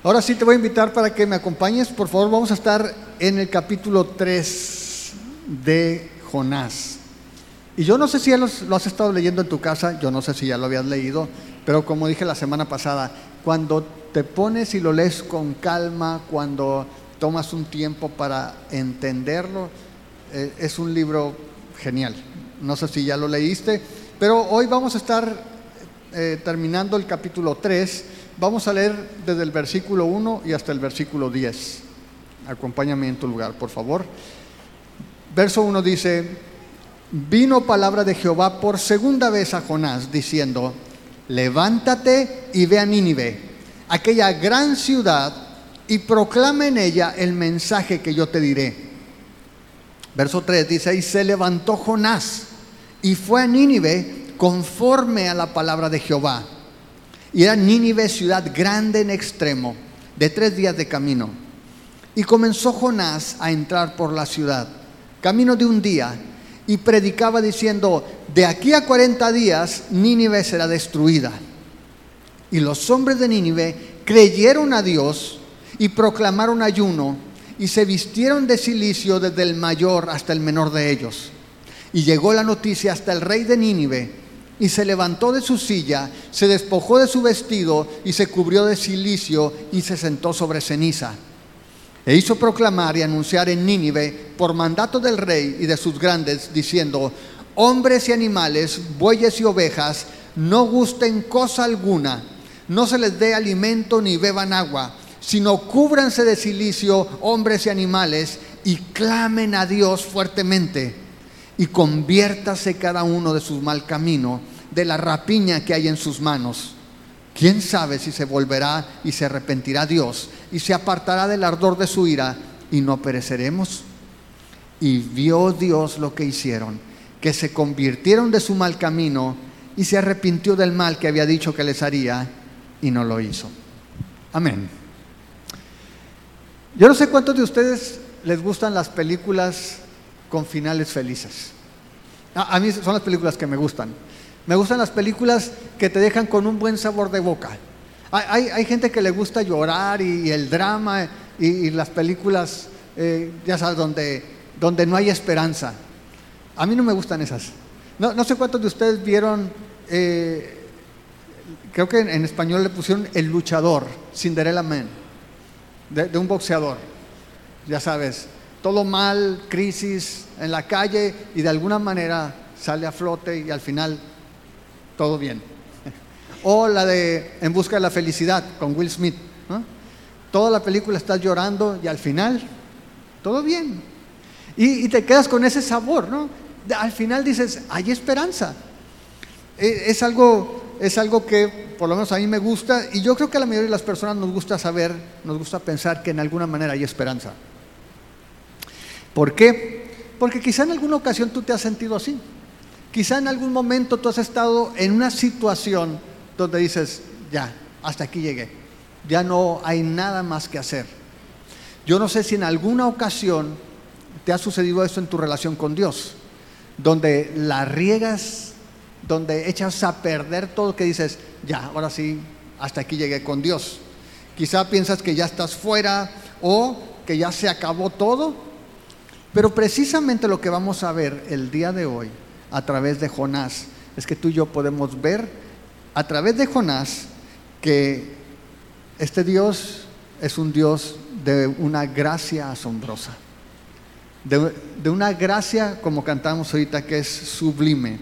Ahora sí te voy a invitar para que me acompañes. Por favor, vamos a estar en el capítulo 3 de Jonás. Y yo no sé si ya lo has estado leyendo en tu casa, yo no sé si ya lo habías leído, pero como dije la semana pasada, cuando te pones y lo lees con calma, cuando tomas un tiempo para entenderlo, es un libro genial. No sé si ya lo leíste, pero hoy vamos a estar terminando el capítulo 3. Vamos a leer desde el versículo 1 y hasta el versículo 10. Acompáñame en tu lugar, por favor. Verso 1 dice: vino palabra de Jehová por segunda vez a Jonás, diciendo: levántate y ve a Nínive, aquella gran ciudad, y proclama en ella el mensaje que yo te diré. Verso 3 dice: y se levantó Jonás y fue a Nínive conforme a la palabra de Jehová. Y era Nínive ciudad grande en extremo, de 3 días de camino. Y comenzó Jonás a entrar por la ciudad, camino de un día, y predicaba diciendo: de aquí a 40 días Nínive será destruida. Y los hombres de Nínive creyeron a Dios y proclamaron ayuno, y se vistieron de cilicio desde el mayor hasta el menor de ellos. Y llegó la noticia hasta el rey de Nínive, y se levantó de su silla, se despojó de su vestido y se cubrió de cilicio y se sentó sobre ceniza. E hizo proclamar y anunciar en Nínive por mandato del rey y de sus grandes, diciendo: hombres y animales, bueyes y ovejas, no gusten cosa alguna, no se les dé alimento ni beban agua, sino cúbranse de cilicio hombres y animales, y clamen a Dios fuertemente, y conviértase cada uno de su mal camino, de la rapiña que hay en sus manos. ¿Quién sabe si se volverá y se arrepentirá Dios y se apartará del ardor de su ira, y no pereceremos? Y vio Dios lo que hicieron, que se convirtieron de su mal camino, y se arrepintió del mal que había dicho que les haría, y no lo hizo. Amén. Yo no sé cuántos de ustedes les gustan las películas con finales felices. A mí son las películas que me gustan. Me gustan las películas que te dejan con un buen sabor de boca. Hay gente que le gusta llorar y el drama y las películas, ya sabes, donde no hay esperanza. A mí no me gustan esas. No sé cuántos de ustedes vieron, creo que en español le pusieron El Luchador, Cinderella Man, de un boxeador, ya sabes. Todo mal, crisis en la calle, y de alguna manera sale a flote y al final todo bien. O la de En busca de la felicidad con Will Smith, ¿no? Toda la película estás llorando y al final todo bien. Y te quedas con ese sabor, ¿no? Al final dices: hay esperanza. Es algo que por lo menos a mí me gusta, y yo creo que a la mayoría de las personas nos gusta pensar que en alguna manera hay esperanza. ¿Por qué? Porque quizá en alguna ocasión tú te has sentido así. Quizá en algún momento tú has estado en una situación donde dices: ya, hasta aquí llegué, ya no hay nada más que hacer. Yo no sé si en alguna ocasión te ha sucedido esto en tu relación con Dios, donde la riegas, donde echas a perder todo, que dices: ya, ahora sí, hasta aquí llegué con Dios. Quizá piensas que ya estás fuera o que ya se acabó todo. Pero precisamente lo que vamos a ver el día de hoy a través de Jonás es que tú y yo podemos ver a través de Jonás que este Dios es un Dios de una gracia asombrosa, de una gracia, como cantamos ahorita, que es sublime.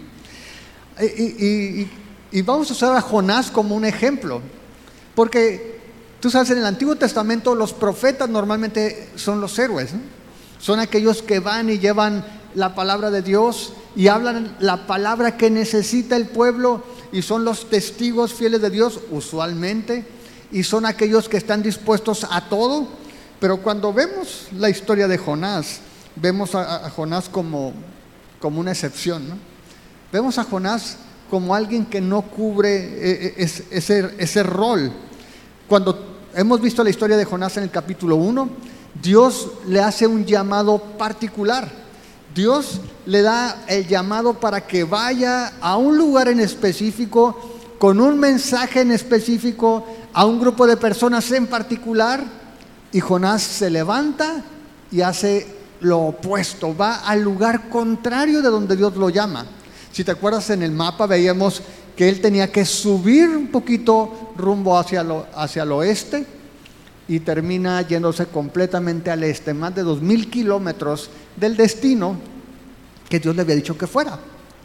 Y vamos a usar a Jonás como un ejemplo, porque tú sabes, en el Antiguo Testamento los profetas normalmente son los héroes, ¿no? Son aquellos que van y llevan la palabra de Dios y hablan la palabra que necesita el pueblo, y son los testigos fieles de Dios usualmente, y son aquellos que están dispuestos a todo. Pero cuando vemos la historia de Jonás, vemos a Jonás como una excepción, ¿no? Vemos a Jonás como alguien que no cubre ese rol. Cuando hemos visto la historia de Jonás en el capítulo 1, Dios le hace un llamado particular. Dios le da el llamado para que vaya a un lugar en específico, con un mensaje en específico, a un grupo de personas en particular, y Jonás se levanta y hace lo opuesto, va al lugar contrario de donde Dios lo llama. Si te acuerdas, en el mapa veíamos que él tenía que subir un poquito rumbo hacia el oeste, y termina yéndose completamente al este, más de 2000 kilómetros del destino que Dios le había dicho que fuera.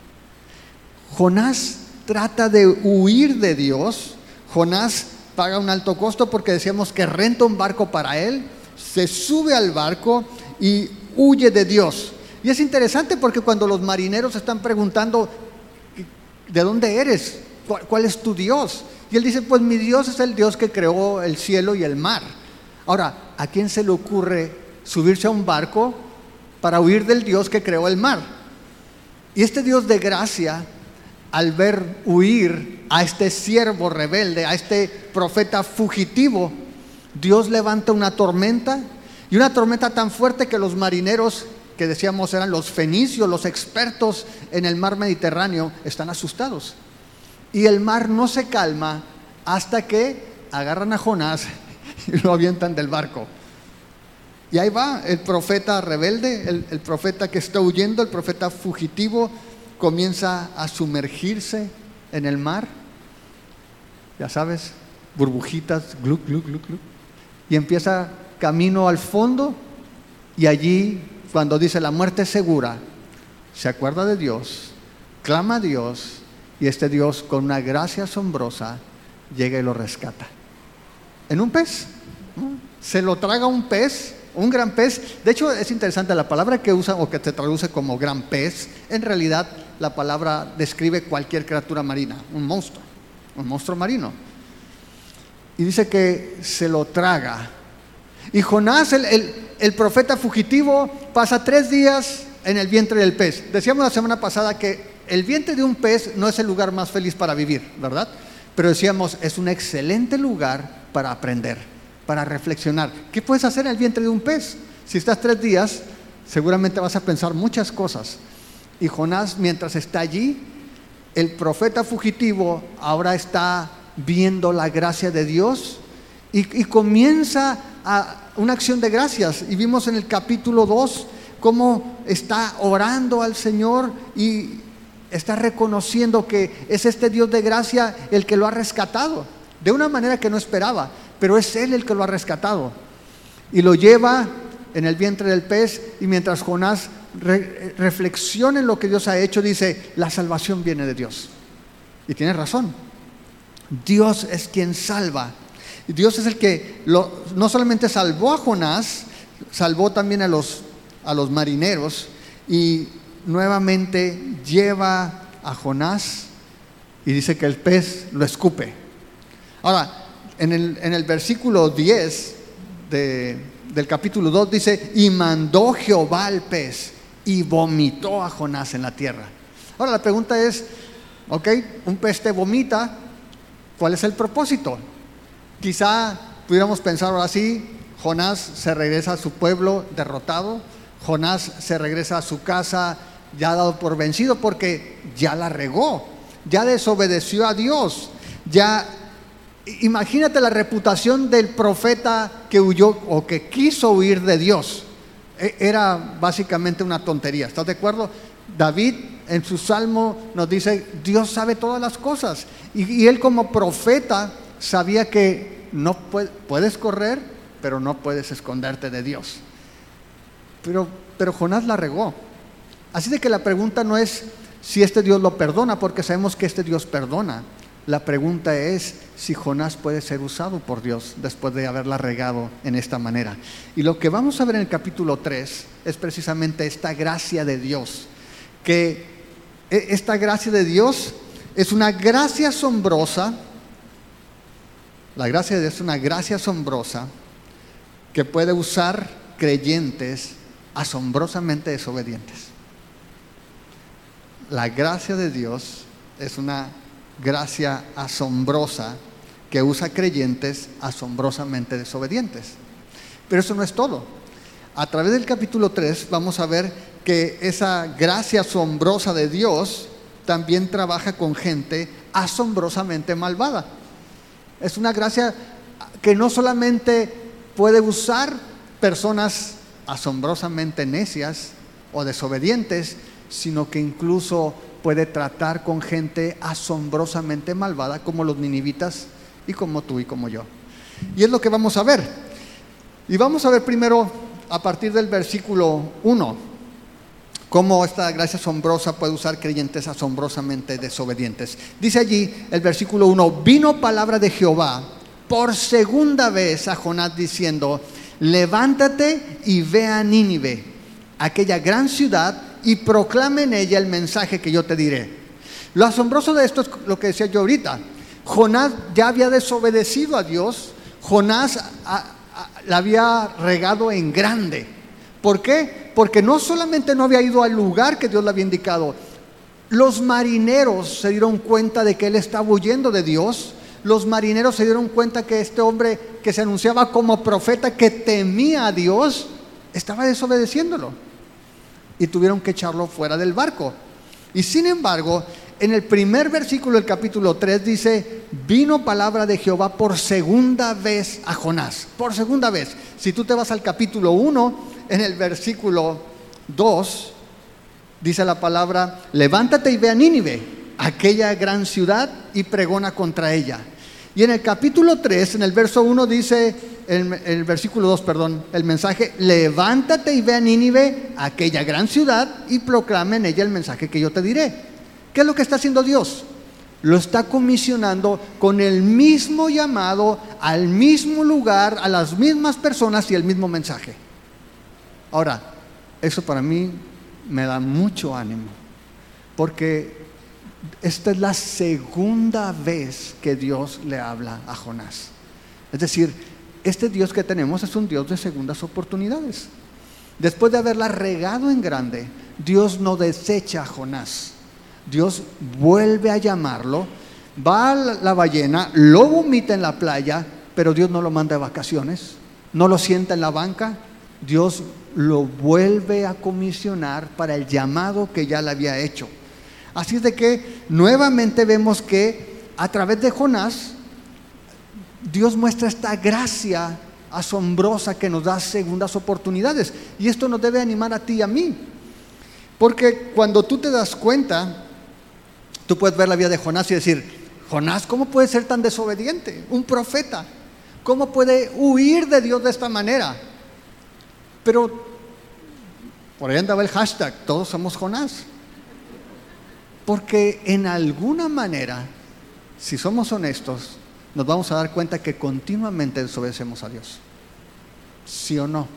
Jonás trata de huir de Dios. Jonás paga un alto costo porque decíamos que renta un barco para él, se sube al barco y huye de Dios. Y es interesante porque cuando los marineros están preguntando, ¿de dónde eres? ¿Cuál es tu Dios? Y él dice, pues mi Dios es el Dios que creó el cielo y el mar. Ahora, ¿a quién se le ocurre subirse a un barco para huir del Dios que creó el mar? Y este Dios de gracia, al ver huir a este siervo rebelde, a este profeta fugitivo, Dios levanta una tormenta, y una tormenta tan fuerte que los marineros, que decíamos eran los fenicios, los expertos en el mar Mediterráneo, están asustados. Y el mar no se calma hasta que agarran a Jonás y lo avientan del barco. Y ahí va el profeta rebelde, el profeta que está huyendo, el profeta fugitivo, comienza a sumergirse en el mar. Ya sabes, burbujitas, gluc, gluc, gluc, gluc. Y empieza camino al fondo, y allí, cuando dice la muerte es segura, se acuerda de Dios, clama a Dios, y este Dios, con una gracia asombrosa, llega y lo rescata. En un pez, ¿no? Se lo traga un pez, un gran pez. De hecho, es interesante, la palabra que usa o que se traduce como gran pez, en realidad la palabra describe cualquier criatura marina, un monstruo marino. Y dice que se lo traga. Y Jonás, el profeta fugitivo, pasa 3 días en el vientre del pez. Decíamos la semana pasada que el vientre de un pez no es el lugar más feliz para vivir, ¿verdad? Pero decíamos, es un excelente lugar para aprender, para reflexionar. ¿Qué puedes hacer en el vientre de un pez? Si estás 3 días, seguramente vas a pensar muchas cosas. Y Jonás, mientras está allí, el profeta fugitivo ahora está viendo la gracia de Dios, y comienza una acción de gracias. Y vimos en el capítulo 2 cómo está orando al Señor y está reconociendo que es este Dios de gracia el que lo ha rescatado de una manera que no esperaba, pero es Él el que lo ha rescatado, y lo lleva en el vientre del pez. Y mientras Jonás reflexiona en lo que Dios ha hecho, dice, la salvación viene de Dios. Y tiene razón, Dios es quien salva. Dios es el que no solamente salvó a Jonás, salvó también a los marineros, y nuevamente lleva a Jonás, y dice que el pez lo escupe. Ahora, en el versículo 10 del capítulo 2 dice, y mandó Jehová al pez y vomitó a Jonás en la tierra. Ahora la pregunta es, ok, un pez te vomita, ¿cuál es el propósito? Quizá pudiéramos pensar ahora sí, Jonás se regresa a su pueblo derrotado, Jonás se regresa a su casa ya dado por vencido porque ya la regó, ya desobedeció a Dios. Imagínate la reputación del profeta que huyó o que quiso huir de Dios. Era básicamente una tontería, ¿estás de acuerdo? David en su salmo nos dice, Dios sabe todas las cosas, y él como profeta sabía que no puedes correr, pero no puedes esconderte de Dios. Pero Jonás la regó. Así de que la pregunta no es si este Dios lo perdona, porque sabemos que este Dios perdona. La pregunta es si Jonás puede ser usado por Dios después de haberla regado en esta manera. Y lo que vamos a ver en el capítulo 3 es precisamente esta gracia de Dios, que esta gracia de Dios es una gracia asombrosa. La gracia de Dios es una gracia asombrosa que puede usar creyentes asombrosamente desobedientes. La gracia de Dios es una gracia asombrosa que usa creyentes asombrosamente desobedientes. Pero eso no es todo. A través del capítulo 3 vamos a ver que esa gracia asombrosa de Dios también trabaja con gente asombrosamente malvada. Es una gracia que no solamente puede usar personas asombrosamente necias o desobedientes, sino que incluso puede tratar con gente asombrosamente malvada, como los ninivitas y como tú y como yo. Y es lo que vamos a ver. Y vamos a ver primero, a partir del versículo 1, cómo esta gracia asombrosa puede usar creyentes asombrosamente desobedientes. Dice allí el versículo 1: vino palabra de Jehová por segunda vez a Jonás diciendo: levántate y ve a Nínive, aquella gran ciudad, y proclama en ella el mensaje que yo te diré. Lo asombroso de esto es lo que decía yo ahorita. Jonás ya había desobedecido a Dios. Jonás la había regado en grande. ¿Por qué? Porque no solamente no había ido al lugar que Dios le había indicado. Los marineros se dieron cuenta de que él estaba huyendo de Dios. Los marineros se dieron cuenta que este hombre que se anunciaba como profeta, que temía a Dios, estaba desobedeciéndolo, y tuvieron que echarlo fuera del barco. Y sin embargo, en el primer versículo del capítulo 3 dice: vino palabra de Jehová por segunda vez a Jonás. Por segunda vez. Si tú te vas al capítulo 1, en el versículo 2 dice la palabra: levántate y ve a Nínive, aquella gran ciudad, y pregona contra ella. Y en el capítulo 3, en el verso 1 dice, el versículo 2, perdón, el mensaje: levántate y ve a Nínive, aquella gran ciudad, y proclama en ella el mensaje que yo te diré. ¿Qué es lo que está haciendo Dios? Lo está comisionando con el mismo llamado, al mismo lugar, a las mismas personas y el mismo mensaje. Ahora, eso para mí me da mucho ánimo, porque esta es la segunda vez que Dios le habla a Jonás. Es decir, este Dios que tenemos es un Dios de segundas oportunidades. Después de haberla regado en grande, Dios no desecha a Jonás. Dios vuelve a llamarlo, va a la ballena, lo vomita en la playa, pero Dios no lo manda de vacaciones, no lo sienta en la banca. Dios lo vuelve a comisionar para el llamado que ya le había hecho. Así es de que nuevamente vemos que a través de Jonás, Dios muestra esta gracia asombrosa que nos da segundas oportunidades. Y esto nos debe animar a ti y a mí, porque cuando tú te das cuenta, tú puedes ver la vida de Jonás y decir: Jonás, ¿cómo puede ser tan desobediente? Un profeta, ¿cómo puede huir de Dios de esta manera? Pero por ahí andaba el hashtag: todos somos Jonás. Porque en alguna manera, si somos honestos, nos vamos a dar cuenta que continuamente desobedecemos a Dios. ¿Sí o no?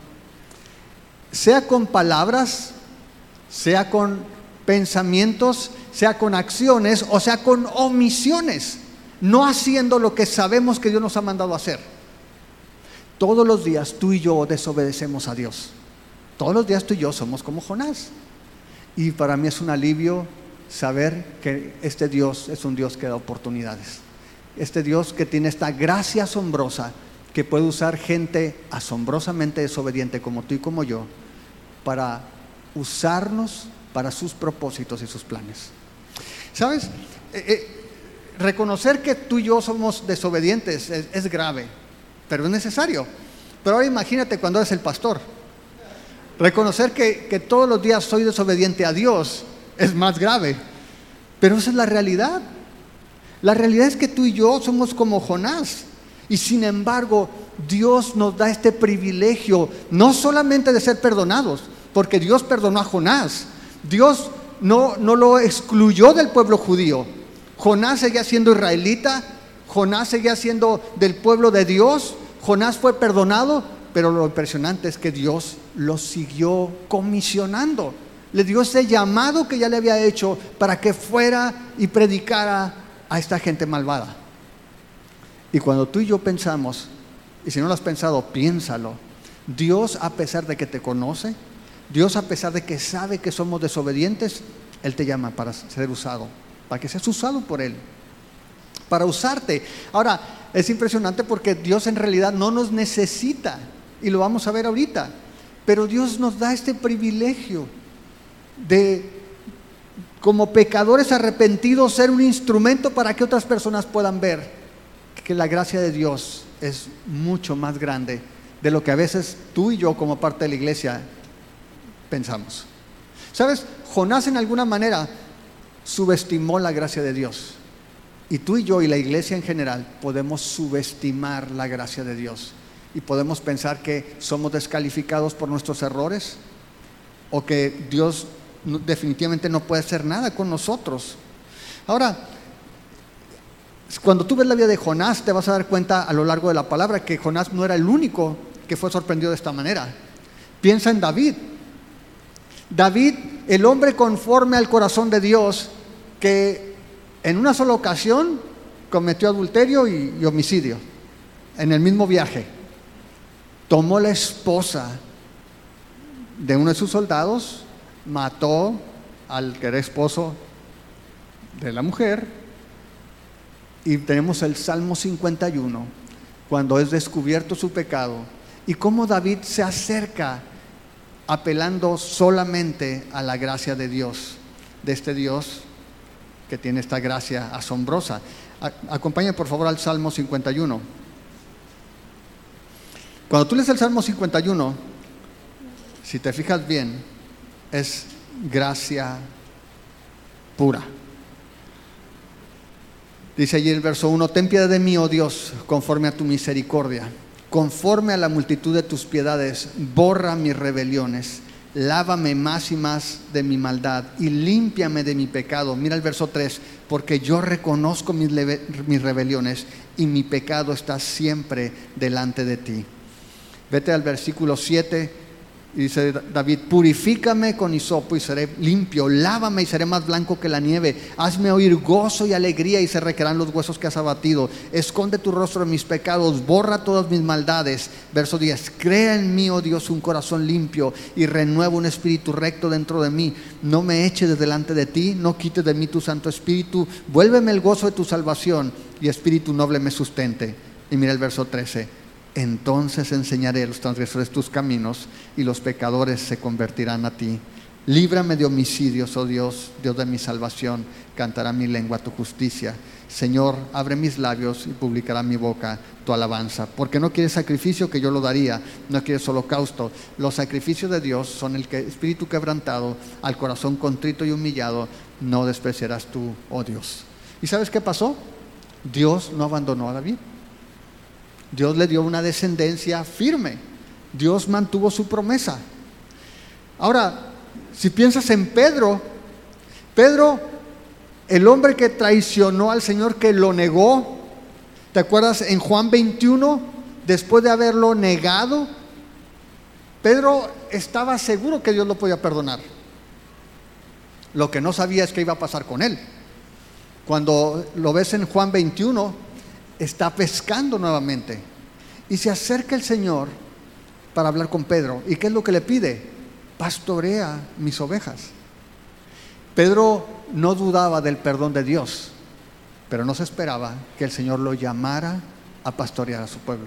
Sea con palabras, sea con pensamientos, sea con acciones, o sea con omisiones, no haciendo lo que sabemos que Dios nos ha mandado a hacer. Todos los días tú y yo desobedecemos a Dios. Todos los días tú y yo somos como Jonás. Y para mí es un alivio saber que este Dios es un Dios que da oportunidades. Este Dios que tiene esta gracia asombrosa, que puede usar gente asombrosamente desobediente como tú y como yo, para usarnos para sus propósitos y sus planes. ¿Sabes? Reconocer que tú y yo somos desobedientes es grave, pero es necesario. Pero ahora imagínate cuando eres el pastor. Reconocer que todos los días soy desobediente a Dios es más grave, pero esa es la realidad. La realidad es que tú y yo somos como Jonás, y sin embargo Dios nos da este privilegio, no solamente de ser perdonados, porque Dios perdonó a Jonás. Dios no lo excluyó del pueblo judío. Jonás seguía siendo israelita, Jonás seguía siendo del pueblo de Dios, Jonás fue perdonado, pero lo impresionante es que Dios lo siguió comisionando. Le dio ese llamado que ya le había hecho para que fuera y predicara a esta gente malvada. Y cuando tú y yo pensamos, y si no lo has pensado, piénsalo, Dios, a pesar de que te conoce, Dios, a pesar de que sabe que somos desobedientes, Él te llama para ser usado, para que seas usado por Él, para usarte. Ahora, es impresionante porque Dios en realidad no nos necesita, y lo vamos a ver ahorita, pero Dios nos da este privilegio de, como pecadores arrepentidos, ser un instrumento para que otras personas puedan ver que la gracia de Dios es mucho más grande de lo que a veces tú y yo como parte de la iglesia pensamos. ¿Sabes? Jonás en alguna manera subestimó la gracia de Dios. Y tú y yo y la iglesia en general podemos subestimar la gracia de Dios. Y podemos pensar que somos descalificados por nuestros errores o que Dios definitivamente no puede hacer nada con nosotros. Ahora, cuando tú ves la vida de Jonás, te vas a dar cuenta a lo largo de la palabra que Jonás no era el único que fue sorprendido de esta manera. Piensa en David. David, el hombre conforme al corazón de Dios, que en una sola ocasión cometió adulterio y homicidio en el mismo viaje. Tomó la esposa de uno de sus soldados, mató al que era esposo de la mujer, y tenemos el Salmo 51, cuando es descubierto su pecado, y cómo David se acerca apelando solamente a la gracia de Dios, de este Dios que tiene esta gracia asombrosa. Acompáñame por favor al Salmo 51. Cuando tú lees el Salmo 51, si te fijas bien, es gracia pura. Dice allí el verso 1: ten piedad de mí, oh Dios, conforme a tu misericordia, conforme a la multitud de tus piedades, borra mis rebeliones, lávame más y más de mi maldad y límpiame de mi pecado. Mira el verso 3: porque yo reconozco mis rebeliones y mi pecado está siempre delante de ti. Vete al versículo 7 y dice David: purifícame con hisopo y seré limpio, lávame y seré más blanco que la nieve, hazme oír gozo y alegría y se requerirán los huesos que has abatido. Esconde tu rostro de mis pecados, borra todas mis maldades. Verso 10: crea en mí, oh Dios, un corazón limpio y renueva un espíritu recto dentro de mí. No me eches de delante de ti, no quites de mí tu santo espíritu. Vuélveme el gozo de tu salvación y espíritu noble me sustente. Y mira el verso 13: entonces enseñaré a los transgresores tus caminos y los pecadores se convertirán a ti. Líbrame de homicidios, oh Dios, Dios de mi salvación, cantará mi lengua tu justicia. Señor, abre mis labios y publicará mi boca tu alabanza. Porque no quieres sacrificio, que yo lo daría, no quieres holocausto. Los sacrificios de Dios son el espíritu quebrantado, al corazón contrito y humillado no despreciarás tú, oh Dios. ¿Y sabes qué pasó? Dios no abandonó a David. Dios le dio una descendencia firme. Dios mantuvo su promesa. Ahora, si piensas en Pedro, el hombre que traicionó al Señor, que lo negó, ¿te acuerdas en Juan 21? Después de haberlo negado, Pedro estaba seguro que Dios lo podía perdonar. Lo que no sabía es qué iba a pasar con él. Cuando lo ves en Juan 21, está pescando nuevamente y se acerca el Señor para hablar con Pedro. ¿Y qué es lo que le pide? Pastorea mis ovejas. Pedro no dudaba del perdón de Dios, pero no se esperaba que el Señor lo llamara a pastorear a su pueblo.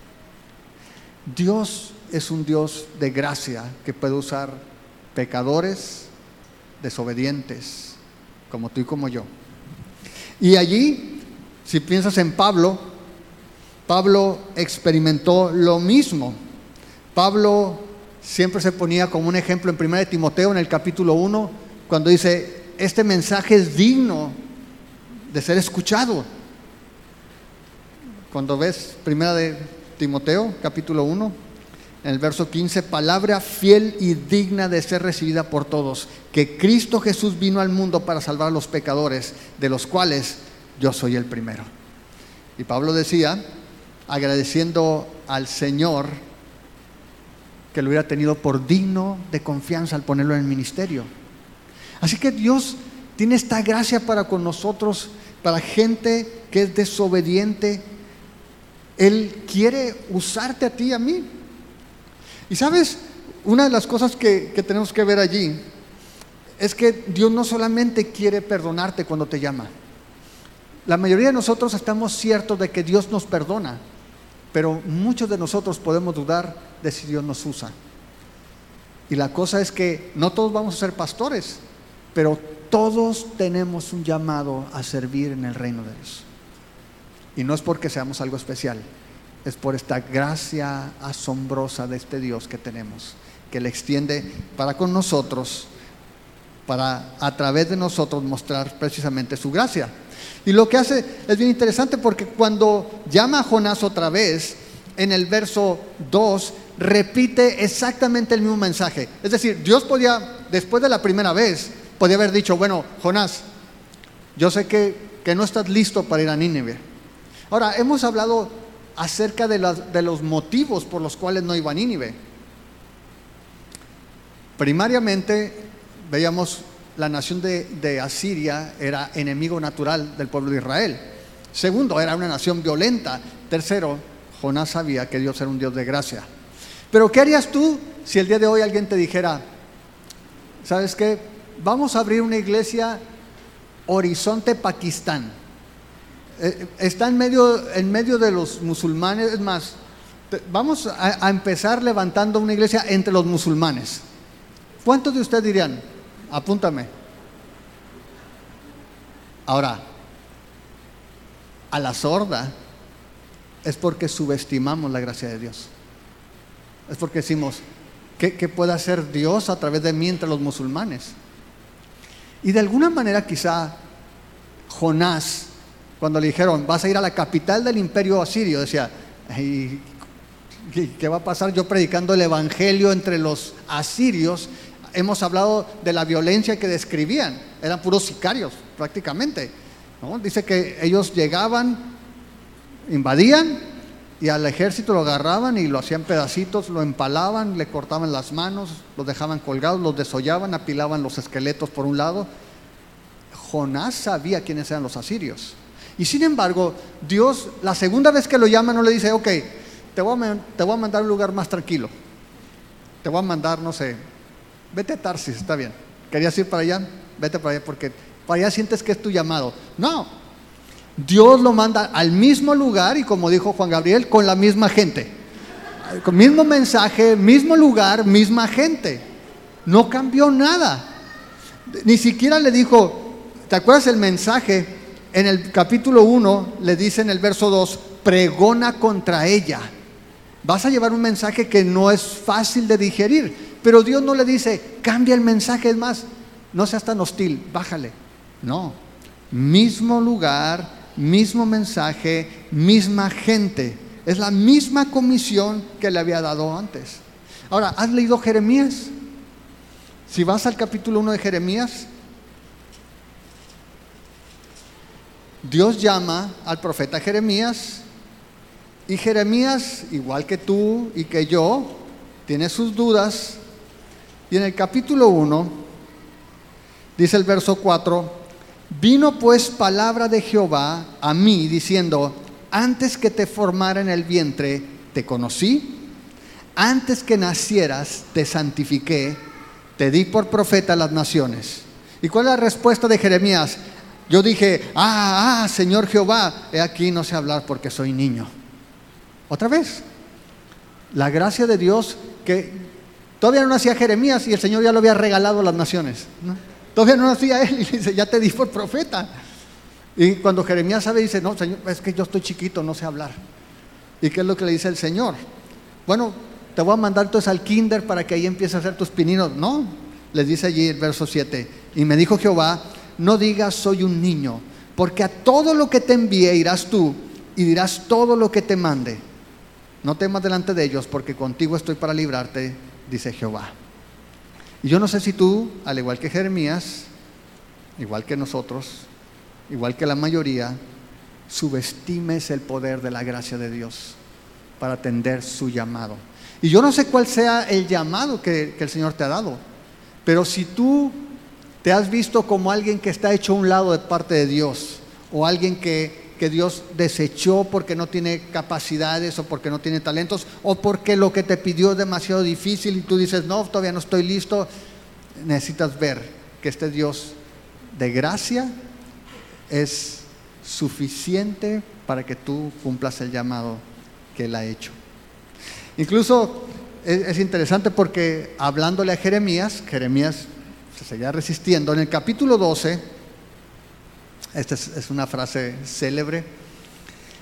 Dios es un Dios de gracia que puede usar pecadores, desobedientes, como tú y como yo. Y allí, si piensas en Pablo experimentó lo mismo. Pablo siempre se ponía como un ejemplo en 1 Timoteo, en el capítulo 1, cuando dice: este mensaje es digno de ser escuchado. Cuando ves 1 Timoteo, capítulo 1, en el verso 15: palabra fiel y digna de ser recibida por todos, que Cristo Jesús vino al mundo para salvar a los pecadores, de los cuales yo soy el primero. Y Pablo decía, agradeciendo al Señor que lo hubiera tenido por digno de confianza al ponerlo en el ministerio. Así que Dios tiene esta gracia para con nosotros, para gente que es desobediente. Él quiere usarte a ti y a mí. Y sabes, una de las cosas que tenemos que ver allí es que Dios no solamente quiere perdonarte cuando te llama. La mayoría de nosotros estamos ciertos de que Dios nos perdona, pero muchos de nosotros podemos dudar de si Dios nos usa. Y la cosa es que no todos vamos a ser pastores, pero todos tenemos un llamado a servir en el reino de Dios. Y no es porque seamos algo especial, es por esta gracia asombrosa de este Dios que tenemos, que le extiende para con nosotros, para a través de nosotros mostrar precisamente su gracia. Y lo que hace es bien interesante, porque cuando llama a Jonás otra vez, en el verso 2, repite exactamente el mismo mensaje. Es decir, Dios podía, después de la primera vez, podía haber dicho: bueno, Jonás, yo sé que no estás listo para ir a Nínive. Ahora, hemos hablado acerca de los motivos por los cuales no iba a Nínive. Primariamente, veíamos, la nación de Asiria era enemigo natural del pueblo de Israel. Segundo, era una nación violenta. Tercero, Jonás sabía que Dios era un Dios de gracia. Pero ¿qué harías tú si el día de hoy alguien te dijera: ¿sabes qué? Vamos a abrir una iglesia Horizonte Pakistán. Está en medio de los musulmanes. Es más, vamos a empezar levantando una iglesia entre los musulmanes. ¿Cuántos de ustedes dirían: apúntame? Ahora, a la sorda, es porque subestimamos la gracia de Dios. Es porque decimos: ¿qué puede hacer Dios a través de mí entre los musulmanes? Y de alguna manera quizá Jonás, cuando le dijeron: vas a ir a la capital del imperio asirio, decía: ¿qué va a pasar yo predicando el evangelio entre los asirios? Hemos hablado de la violencia que describían, eran puros sicarios prácticamente, ¿no? Dice que ellos llegaban, invadían, y al ejército lo agarraban y lo hacían pedacitos, lo empalaban, le cortaban las manos, los dejaban colgados, los desollaban, apilaban los esqueletos por un lado. Jonás sabía quiénes eran los asirios. Y sin embargo, Dios, la segunda vez que lo llama, no le dice: ok, te voy a mandar a un lugar más tranquilo. Te voy a mandar, no sé, vete a Tarsis, está bien. ¿Querías ir para allá? Vete para allá, porque para allá sientes que es tu llamado. No, Dios lo manda al mismo lugar, y como dijo Juan Gabriel, con la misma gente, con mismo mensaje, mismo lugar, misma gente. No cambió nada. Ni siquiera le dijo, ¿te acuerdas el mensaje? En el capítulo 1 le dice en el verso 2: pregona contra ella. Vas a llevar un mensaje que no es fácil de digerir, pero Dios no le dice: cambia el mensaje, es más, no seas tan hostil, bájale. No, mismo lugar, mismo mensaje, misma gente. Es la misma comisión que le había dado antes. Ahora, ¿has leído Jeremías? Si vas al capítulo 1 de Jeremías, Dios llama al profeta Jeremías, y Jeremías, igual que tú y que yo, tiene sus dudas. Y en el capítulo 1 dice el verso 4: vino pues palabra de Jehová a mí diciendo: antes que te formara en el vientre te conocí, antes que nacieras te santifiqué, te di por profeta a las naciones. ¿Y cuál es la respuesta de Jeremías? Yo dije: Señor Jehová, he aquí no sé hablar porque soy niño. Otra vez, la gracia de Dios, que todavía no nacía Jeremías y el Señor ya lo había regalado a las naciones, ¿no? Todavía no nacía él y dice: ya te di por profeta. Y cuando Jeremías sabe, dice: no, Señor, es que yo estoy chiquito, no sé hablar. ¿Y qué es lo que le dice el Señor? Bueno, te voy a mandar entonces al kinder para que ahí empieces a hacer tus pininos. No, les dice allí el verso 7: y me dijo Jehová: no digas soy un niño, porque a todo lo que te envíe irás tú y dirás todo lo que te mande. No temas delante de ellos, porque contigo estoy para librarte, dice Jehová. Y yo no sé si tú, al igual que Jeremías, igual que nosotros, igual que la mayoría, subestimes el poder de la gracia de Dios para atender su llamado. Y yo no sé cuál sea el llamado que el Señor te ha dado, pero si tú te has visto como alguien que está hecho a un lado de parte de Dios, o alguien que Dios desechó porque no tiene capacidades, o porque no tiene talentos, o porque lo que te pidió es demasiado difícil y tú dices: no, todavía no estoy listo, necesitas ver que este Dios de gracia es suficiente para que tú cumplas el llamado que Él ha hecho. Incluso es interesante porque hablándole a Jeremías se seguía resistiendo. En el capítulo 12, esta es una frase célebre,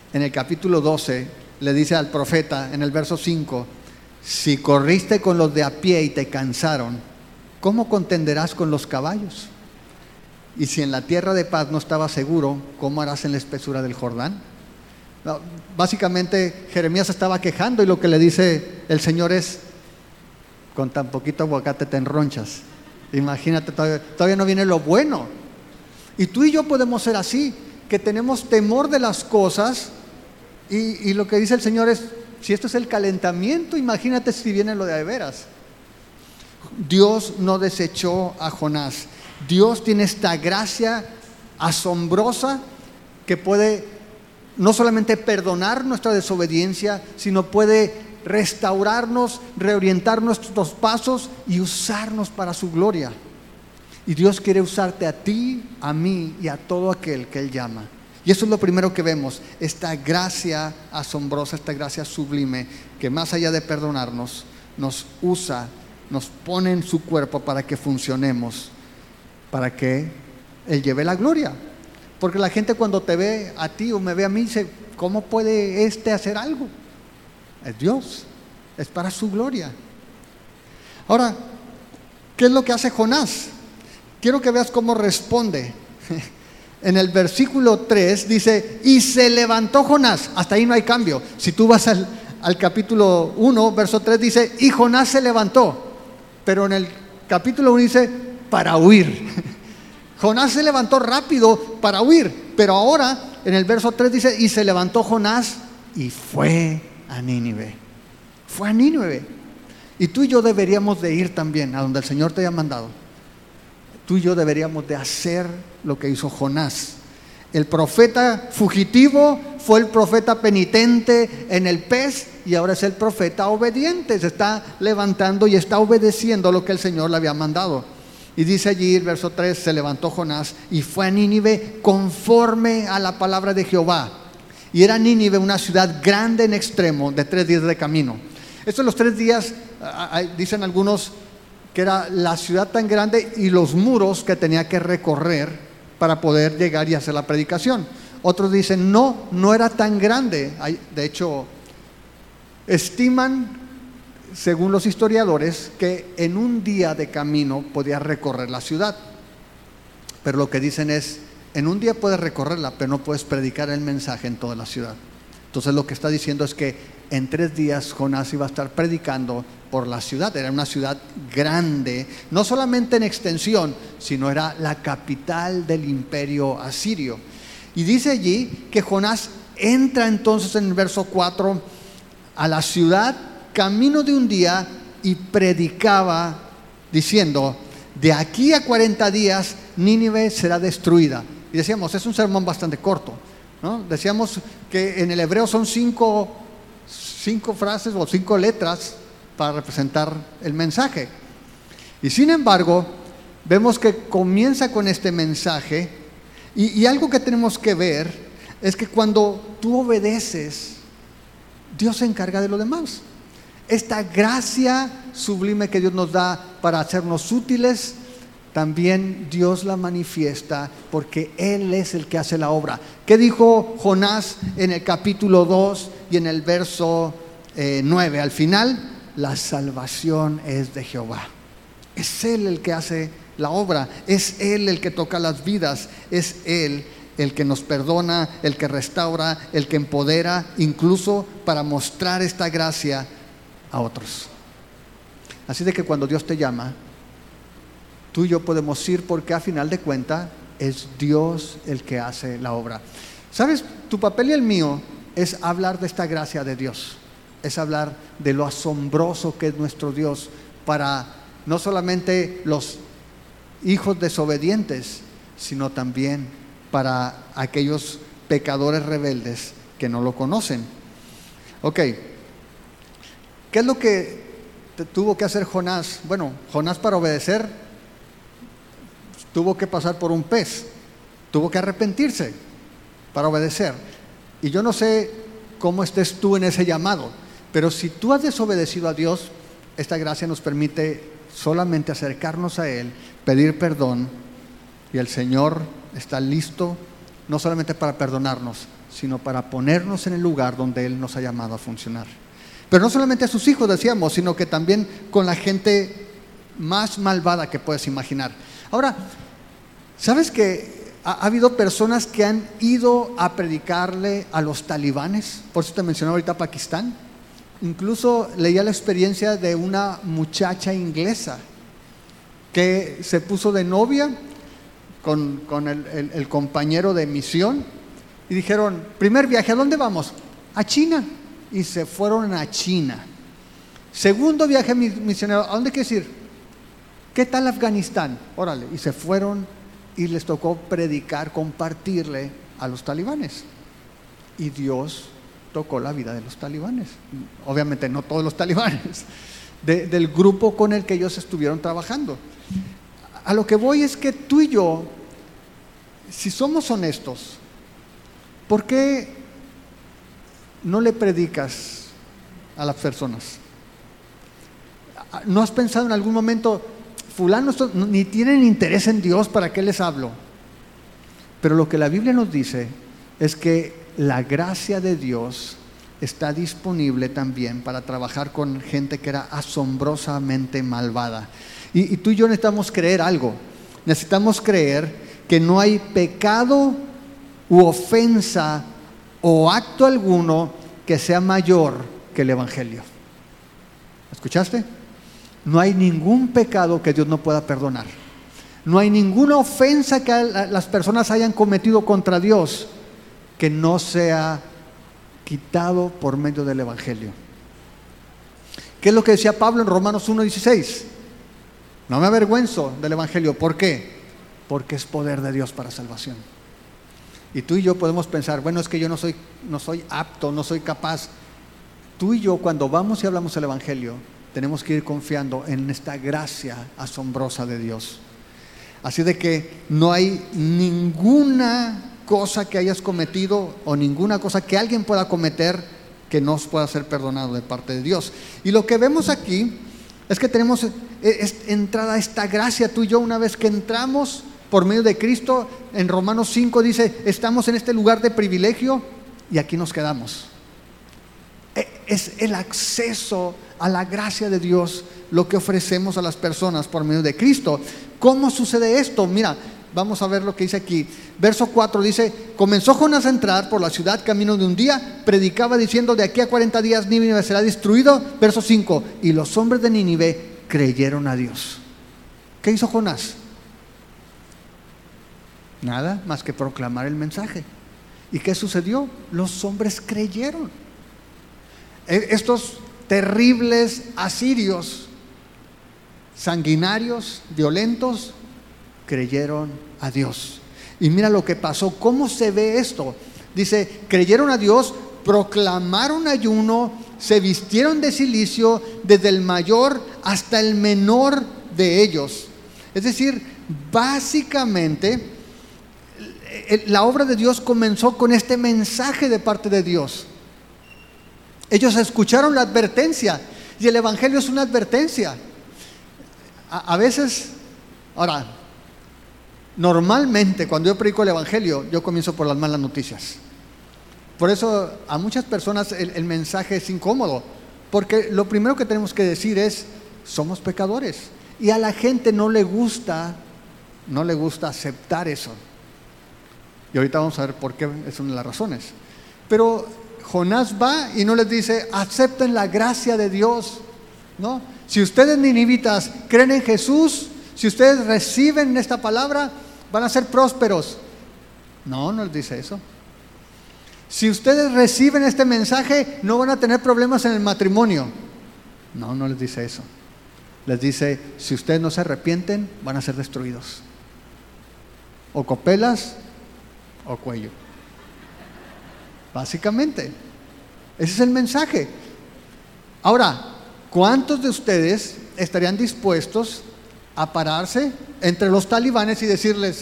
en el capítulo 12, le dice al profeta en el verso 5, si corriste con los de a pie y te cansaron, ¿cómo contenderás con los caballos? Y si en la tierra de paz no estabas seguro, ¿cómo harás en la espesura del Jordán? No, básicamente Jeremías estaba quejando y lo que le dice el Señor es, con tan poquito aguacate te enronchas. Imagínate, todavía no viene lo bueno. Y tú y yo podemos ser así, que tenemos temor de las cosas y lo que dice el Señor es, si esto es el calentamiento, imagínate si viene lo de veras. Dios no desechó a Jonás. Dios tiene esta gracia asombrosa que puede no solamente perdonar nuestra desobediencia, sino puede restaurarnos, reorientar nuestros pasos y usarnos para su gloria. Y Dios quiere usarte a ti, a mí y a todo aquel que Él llama. Y eso es lo primero que vemos, esta gracia asombrosa, esta gracia sublime, que más allá de perdonarnos, nos usa, nos pone en su cuerpo para que funcionemos, para que Él lleve la gloria. Porque la gente cuando te ve a ti o me ve a mí dice, ¿cómo puede hacer algo? Es Dios, es para su gloria. Ahora, ¿qué es lo que hace Jonás? Quiero que veas cómo responde. En el versículo 3 dice, y se levantó Jonás. Hasta ahí no hay cambio. Si tú vas al capítulo 1, verso 3 dice, y Jonás se levantó. Pero en el capítulo 1 dice, para huir. Jonás se levantó rápido para huir. Pero ahora en el verso 3 dice, y se levantó Jonás y fue a Nínive. Fue a Nínive. Y tú y yo deberíamos de ir también a donde el Señor te haya mandado. Tú y yo deberíamos de hacer lo que hizo Jonás. El profeta fugitivo fue el profeta penitente en el pez y ahora es el profeta obediente. Se está levantando y está obedeciendo lo que el Señor le había mandado. Y dice allí el verso 3, se levantó Jonás y fue a Nínive conforme a la palabra de Jehová. Y era Nínive una ciudad grande en extremo, de 3 días de camino. Estos los 3 días, dicen algunos, que era la ciudad tan grande y los muros que tenía que recorrer para poder llegar y hacer la predicación. Otros dicen, no era tan grande. De hecho, estiman, según los historiadores, que en un día de camino podía recorrer la ciudad. Pero lo que dicen es, en un día puedes recorrerla, pero no puedes predicar el mensaje en toda la ciudad. Entonces lo que está diciendo es que en 3 días Jonás iba a estar predicando por la ciudad. Era una ciudad grande, no solamente en extensión, sino era la capital del imperio asirio. Y dice allí que Jonás entra entonces en el verso 4 a la ciudad, camino de un día, y predicaba diciendo, de aquí a 40 días Nínive será destruida. Y decíamos, es un sermón bastante corto, ¿no? Decíamos que en el hebreo son 5 frases o 5 letras para representar el mensaje. Y sin embargo, vemos que comienza con este mensaje y algo que tenemos que ver es que cuando tú obedeces, Dios se encarga de lo demás. Esta gracia sublime que Dios nos da para hacernos útiles, también Dios la manifiesta porque Él es el que hace la obra. ¿Qué dijo Jonás en el capítulo 2 y en el verso 9? Al final, la salvación es de Jehová. Es Él el que hace la obra, es Él el que toca las vidas, es Él el que nos perdona, el que restaura, el que empodera, incluso para mostrar esta gracia a otros. Así de que cuando Dios te llama, tú y yo podemos ir porque a final de cuentas es Dios el que hace la obra. ¿Sabes? Tu papel y el mío es hablar de esta gracia de Dios. Es hablar de lo asombroso que es nuestro Dios para no solamente los hijos desobedientes, sino también para aquellos pecadores rebeldes que no lo conocen. Ok, ¿qué es lo que tuvo que hacer Jonás? Bueno, Jonás para obedecer tuvo que pasar por un pez, tuvo que arrepentirse para obedecer. Y yo no sé cómo estés tú en ese llamado, pero si tú has desobedecido a Dios, esta gracia nos permite solamente acercarnos a Él, pedir perdón, y el Señor está listo no solamente para perdonarnos, sino para ponernos en el lugar donde Él nos ha llamado a funcionar. Pero no solamente a sus hijos, decíamos, sino que también con la gente más malvada que puedes imaginar. Ahora, ¿sabes que ha habido personas que han ido a predicarle a los talibanes? Por eso te mencionaba ahorita Pakistán. Incluso leía la experiencia de una muchacha inglesa que se puso de novia con el compañero de misión y dijeron, primer viaje, ¿a dónde vamos? A China. Y se fueron a China. Segundo viaje misionero, ¿a dónde quieres ir? ¿Qué tal Afganistán? Órale. Y se fueron y les tocó predicar, compartirle a los talibanes. Y Dios tocó la vida de los talibanes. Obviamente no todos los talibanes, del grupo con el que ellos estuvieron trabajando. A lo que voy es que tú y yo, si somos honestos, ¿por qué no le predicas a las personas? ¿No has pensado en algún momento, fulano ni tienen interés en Dios, ¿para qué les hablo? Pero lo que la Biblia nos dice es que la gracia de Dios está disponible también para trabajar con gente que era asombrosamente malvada. Y tú y yo necesitamos creer algo. Necesitamos creer que no hay pecado u ofensa o acto alguno que sea mayor que el Evangelio. ¿Escuchaste? No hay ningún pecado que Dios no pueda perdonar. No hay ninguna ofensa que las personas hayan cometido contra Dios que no sea quitado por medio del Evangelio. ¿Qué es lo que decía Pablo en Romanos 1:16? No me avergüenzo del Evangelio. ¿Por qué? Porque es poder de Dios para salvación. Y tú y yo podemos pensar, bueno, es que yo no soy apto, no soy capaz. Tú y yo, cuando vamos y hablamos el Evangelio, tenemos que ir confiando en esta gracia asombrosa de Dios. Así de que no hay ninguna cosa que hayas cometido o ninguna cosa que alguien pueda cometer que no pueda ser perdonado de parte de Dios. Y lo que vemos aquí es que tenemos entrada esta gracia, tú y yo, una vez que entramos por medio de Cristo. En Romanos 5 dice, estamos en este lugar de privilegio y aquí nos quedamos. Es el acceso a la gracia de Dios lo que ofrecemos a las personas por medio de Cristo. ¿Cómo sucede esto? Mira, vamos a ver lo que dice aquí. Verso 4 dice, comenzó Jonás a entrar por la ciudad camino de un día, predicaba diciendo, de aquí a 40 días Nínive será destruido. Verso 5, y los hombres de Nínive creyeron a Dios. ¿Qué hizo Jonás? Nada más que proclamar el mensaje. ¿Y qué sucedió? Los hombres creyeron. Estos terribles asirios, sanguinarios, violentos, creyeron a Dios. Y mira lo que pasó. ¿Cómo se ve esto? Dice, creyeron a Dios, proclamaron ayuno, se vistieron de cilicio, desde el mayor hasta el menor de ellos. Es decir, básicamente la obra de Dios comenzó con este mensaje de parte de Dios. Ellos escucharon la advertencia, y el Evangelio es una advertencia. A veces, ahora, normalmente cuando yo predico el Evangelio, yo comienzo por las malas noticias. Por eso a muchas personas el mensaje es incómodo, porque lo primero que tenemos que decir es, somos pecadores. Y a la gente no le gusta aceptar eso. Y ahorita vamos a ver por qué es una de las razones. Pero Jonás va y no les dice, acepten la gracia de Dios, ¿no? Si ustedes ninivitas creen en Jesús, si ustedes reciben esta palabra, van a ser prósperos. No les dice eso. Si ustedes reciben este mensaje, no van a tener problemas en el matrimonio. No les dice eso. Les dice, si ustedes no se arrepienten, van a ser destruidos. O copelas o cuello. Básicamente, ese es el mensaje. Ahora, ¿cuántos de ustedes estarían dispuestos a pararse entre los talibanes y decirles,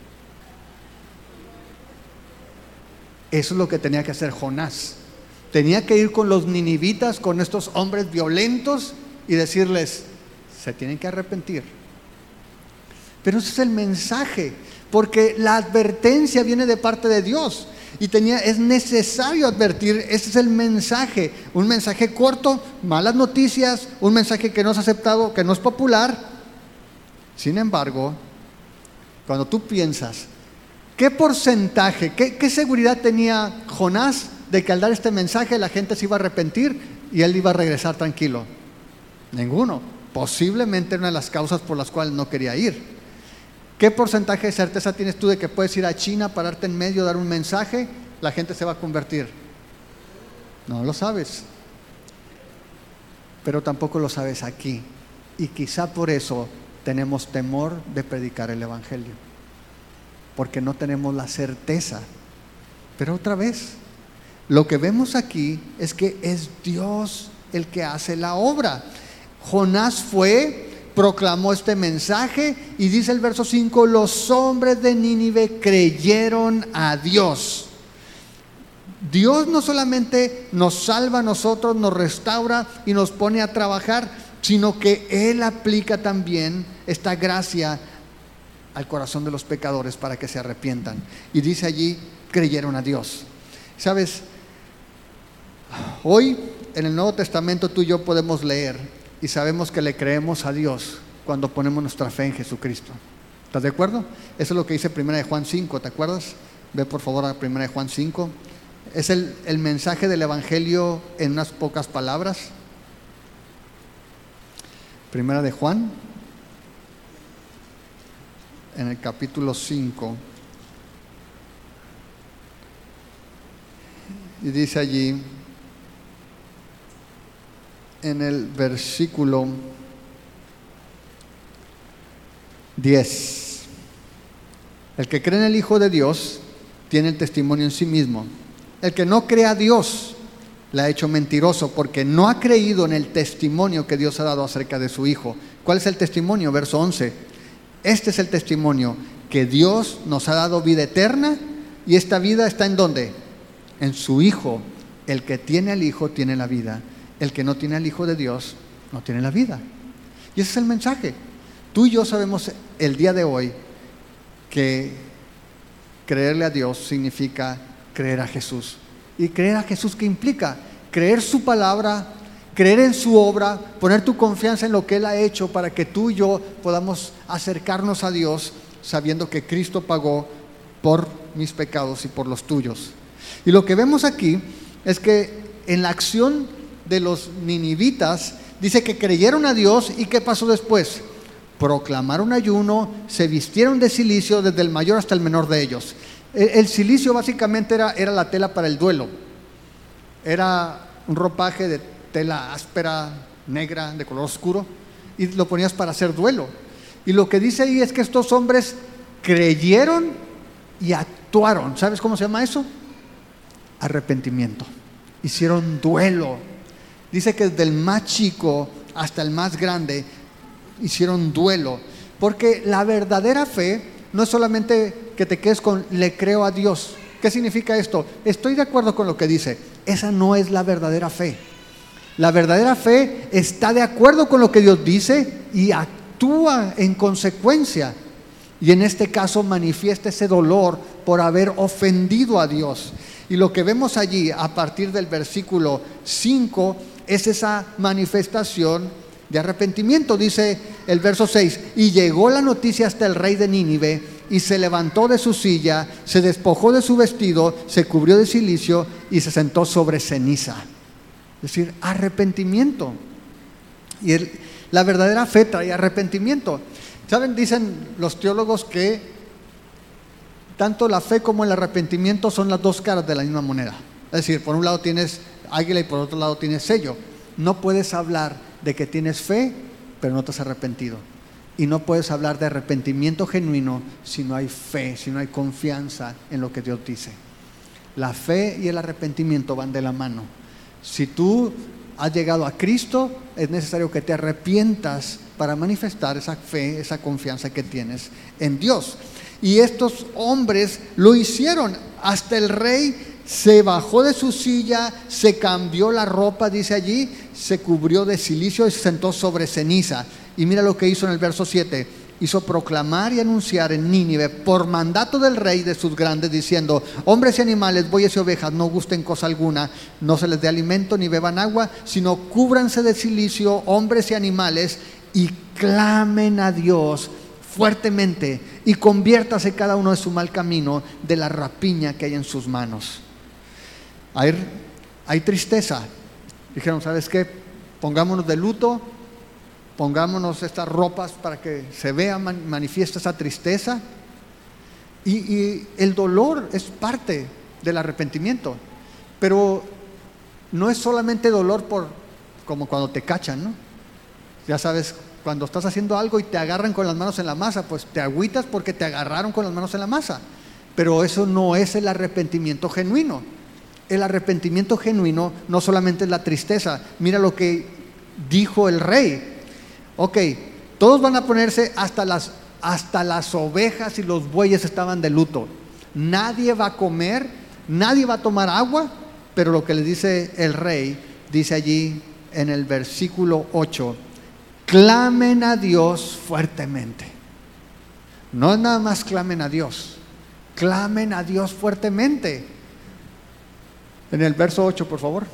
eso es lo que tenía que hacer Jonás? Tenía que ir con los ninivitas, con estos hombres violentos, y decirles, se tienen que arrepentir. Pero ese es el mensaje, porque la advertencia viene de parte de Dios. Y es necesario advertir, ese es el mensaje, un mensaje corto, malas noticias, un mensaje que no es aceptado, que no es popular. Sin embargo, cuando tú piensas, ¿qué porcentaje, qué seguridad tenía Jonás de que al dar este mensaje la gente se iba a arrepentir y él iba a regresar tranquilo? Ninguno. Posiblemente una de las causas por las cuales no quería ir. ¿Qué porcentaje de certeza tienes tú de que puedes ir a China, pararte en medio, dar un mensaje, la gente se va a convertir? No lo sabes. Pero tampoco lo sabes aquí. Y quizá por eso tenemos temor de predicar el Evangelio, porque no tenemos la certeza. Pero otra vez, lo que vemos aquí es que es Dios el que hace la obra. Jonás proclamó este mensaje y dice el verso 5, los hombres de Nínive creyeron a Dios. Dios no solamente nos salva a nosotros, nos restaura y nos pone a trabajar, sino que Él aplica también esta gracia al corazón de los pecadores para que se arrepientan. Y dice allí, creyeron a Dios. ¿Sabes? Hoy en el Nuevo Testamento tú y yo podemos leer y sabemos que le creemos a Dios cuando ponemos nuestra fe en Jesucristo. ¿Estás de acuerdo? Eso es lo que dice 1 Juan 5, ¿te acuerdas? Ve por favor a 1 Juan 5. Es el mensaje del Evangelio en unas pocas palabras. 1 Juan, en el capítulo 5. Y dice allí, en el versículo 10, el que cree en el Hijo de Dios tiene el testimonio en sí mismo. El que no cree a Dios le ha hecho mentiroso, porque no ha creído en el testimonio que Dios ha dado acerca de su Hijo. ¿Cuál es el testimonio? Verso 11. Este es el testimonio, que Dios nos ha dado vida eterna, y esta vida está ¿en dónde? En su Hijo. El que tiene al Hijo tiene la vida. El que no tiene al Hijo de Dios no tiene la vida. Y ese es el mensaje. Tú y yo sabemos el día de hoy que creerle a Dios significa creer a Jesús. ¿Y creer a Jesús qué implica? Creer su palabra, creer en su obra, poner tu confianza en lo que Él ha hecho para que tú y yo podamos acercarnos a Dios sabiendo que Cristo pagó por mis pecados y por los tuyos. Y lo que vemos aquí es que en la acción de los ninivitas dice que creyeron a Dios. ¿Y qué pasó después? Proclamaron ayuno, se vistieron de cilicio desde el mayor hasta el menor de ellos. El cilicio básicamente era la tela para el duelo. Era un ropaje de tela áspera, negra, de color oscuro, y lo ponías para hacer duelo. Y lo que dice ahí es que estos hombres creyeron y actuaron. ¿Sabes cómo se llama eso? Arrepentimiento. Hicieron duelo. Dice que desde el más chico hasta el más grande hicieron duelo, porque la verdadera fe no es solamente que te quedes con le creo a Dios. ¿Qué significa esto? Estoy de acuerdo con lo que dice. Esa no es la verdadera fe. La verdadera fe está de acuerdo con lo que Dios dice y actúa en consecuencia. Y en este caso manifiesta ese dolor por haber ofendido a Dios. Y lo que vemos allí a partir del versículo 5 es esa manifestación de arrepentimiento. Dice el verso 6, y llegó la noticia hasta el rey de Nínive, y se levantó de su silla, se despojó de su vestido, se cubrió de cilicio y se sentó sobre ceniza. Es decir, arrepentimiento. Y la verdadera fe trae arrepentimiento. ¿Saben? Dicen los teólogos que tanto la fe como el arrepentimiento son las dos caras de la misma moneda. Es decir, por un lado tienes águila y por otro lado tienes sello. No puedes hablar de que tienes fe, pero no te has arrepentido. Y no puedes hablar de arrepentimiento genuino si no hay fe, si no hay confianza en lo que Dios dice. La fe y el arrepentimiento van de la mano. Si tú has llegado a Cristo, es necesario que te arrepientas para manifestar esa fe, esa confianza que tienes en Dios. Y estos hombres lo hicieron. Hasta el rey se bajó de su silla, se cambió la ropa, dice allí, se cubrió de cilicio y se sentó sobre ceniza. Y mira lo que hizo en el verso 7. hizo proclamar y anunciar en Nínive por mandato del rey de sus grandes, diciendo: hombres y animales, bueyes y ovejas, no gusten cosa alguna, no se les dé alimento ni beban agua, sino cúbranse de cilicio, hombres y animales, y clamen a Dios fuertemente, y conviértase cada uno de su mal camino, de la rapiña que hay en sus manos. Hay tristeza. Dijeron: ¿sabes qué? Pongámonos de luto, pongámonos estas ropas para que se vea, manifiesta esa tristeza. Y el dolor es parte del arrepentimiento, pero no es solamente dolor como cuando te cachan, ¿no? Ya sabes, cuando estás haciendo algo y te agarran con las manos en la masa, pues te agüitas porque te agarraron con las manos en la masa. Pero eso no es el arrepentimiento genuino. El arrepentimiento genuino no solamente es la tristeza. Mira lo que dijo el rey. Ok, todos van a ponerse, hasta las ovejas y los bueyes estaban de luto. Nadie va a comer, nadie va a tomar agua, pero lo que le dice el rey, dice allí en el versículo 8: clamen a Dios fuertemente. No es nada más clamen a Dios, clamen a Dios fuertemente. En el verso 8, por favor,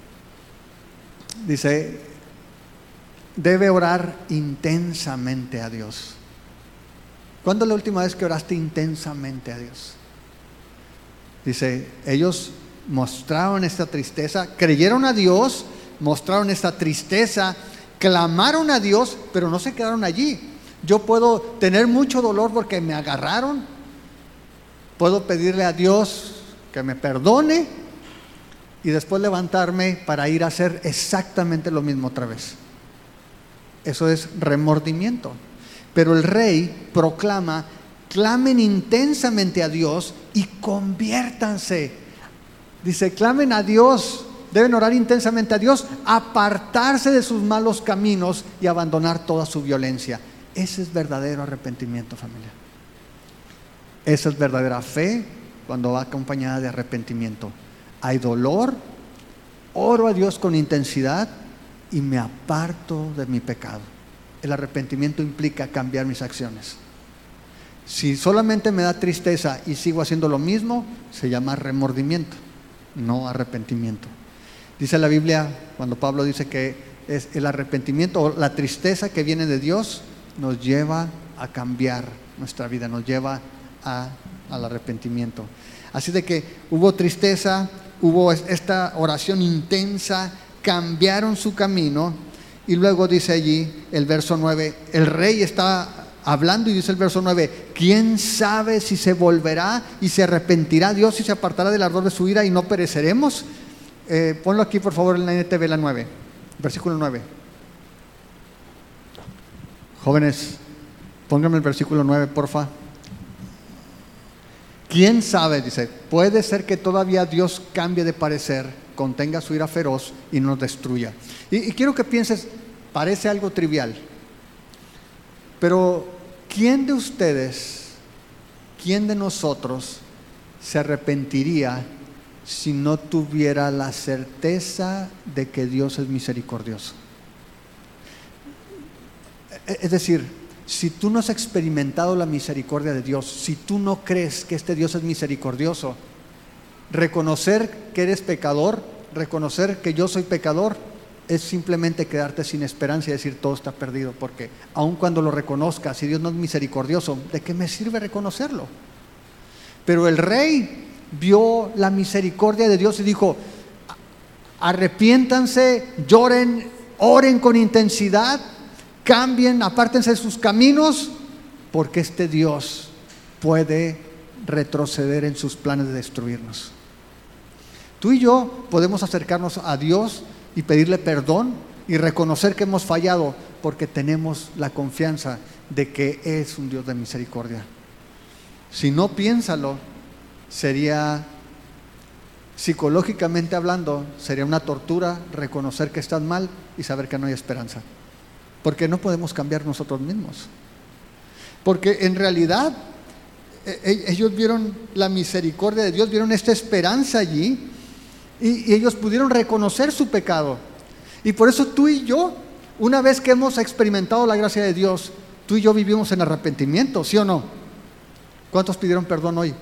dice: debe orar intensamente a Dios. ¿Cuándo es la última vez que oraste intensamente a Dios? Dice, ellos mostraron esta tristeza, creyeron a Dios, mostraron esta tristeza, clamaron a Dios, pero no se quedaron allí. Yo puedo tener mucho dolor porque me agarraron, puedo pedirle a Dios que me perdone y después levantarme para ir a hacer exactamente lo mismo otra vez. Eso es remordimiento. Pero el rey proclama: clamen intensamente a Dios y conviértanse. Dice: clamen a Dios, deben orar intensamente a Dios, apartarse de sus malos caminos y abandonar toda su violencia. Ese es verdadero arrepentimiento, familia. Esa es verdadera fe cuando va acompañada de arrepentimiento. Hay dolor, oro a Dios con intensidad y me aparto de mi pecado. El arrepentimiento implica cambiar mis acciones. Si solamente me da tristeza y sigo haciendo lo mismo, se llama remordimiento, no arrepentimiento. Dice la Biblia, cuando Pablo dice que es el arrepentimiento o la tristeza que viene de Dios, nos lleva a cambiar nuestra vida, nos lleva al arrepentimiento. Así de que hubo tristeza, hubo esta oración intensa, cambiaron su camino. Y luego dice allí el verso 9, el rey está hablando y dice el verso 9: ¿quién sabe si se volverá y se arrepentirá Dios y se apartará del ardor de su ira y no pereceremos? Ponlo aquí por favor en la NTV, la 9, versículo 9. Jóvenes, pónganme el versículo 9, porfa. ¿Quién sabe? Dice, puede ser que todavía Dios cambie de parecer, contenga su ira feroz y nos destruya. Y quiero que pienses, parece algo trivial, pero ¿quién de ustedes, quién de nosotros se arrepentiría si no tuviera la certeza de que Dios es misericordioso? Es decir, si tú no has experimentado la misericordia de Dios, si tú no crees que este Dios es misericordioso, reconocer que eres pecador, reconocer que yo soy pecador, es simplemente quedarte sin esperanza y decir todo está perdido, porque aun cuando lo reconozcas, si Dios no es misericordioso, ¿de qué me sirve reconocerlo? Pero el rey vio la misericordia de Dios y dijo: arrepiéntanse, lloren, oren con intensidad, cambien, apártense de sus caminos, porque este Dios puede retroceder en sus planes de destruirnos. Tú y yo podemos acercarnos a Dios y pedirle perdón y reconocer que hemos fallado, porque tenemos la confianza de que es un Dios de misericordia. Si no, piénsalo, sería, psicológicamente hablando, sería una tortura reconocer que estás mal y saber que no hay esperanza. Porque no podemos cambiar nosotros mismos. Porque en realidad ellos vieron la misericordia de Dios, vieron esta esperanza allí y ellos pudieron reconocer su pecado. Y por eso tú y yo, una vez que hemos experimentado la gracia de Dios, tú y yo vivimos en arrepentimiento, ¿sí o no? ¿Cuántos pidieron perdón hoy?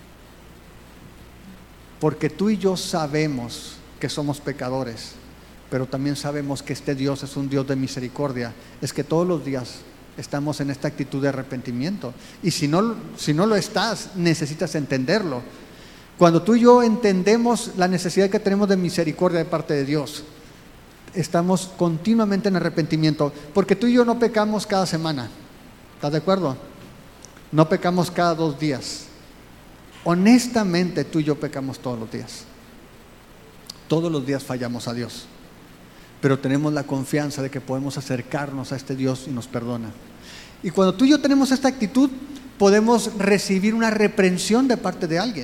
Porque tú y yo sabemos que somos pecadores, pero también sabemos que este Dios es un Dios de misericordia. Es que todos los días estamos en esta actitud de arrepentimiento. Y si no lo estás, necesitas entenderlo. Cuando tú y yo entendemos la necesidad que tenemos de misericordia de parte de Dios, estamos continuamente en arrepentimiento, porque tú y yo no pecamos cada semana, ¿estás de acuerdo? No pecamos cada 2 días. Honestamente, tú y yo pecamos todos los días. Todos los días fallamos a Dios, pero tenemos la confianza de que podemos acercarnos a este Dios y nos perdona. Y cuando tú y yo tenemos esta actitud, podemos recibir una reprensión de parte de alguien.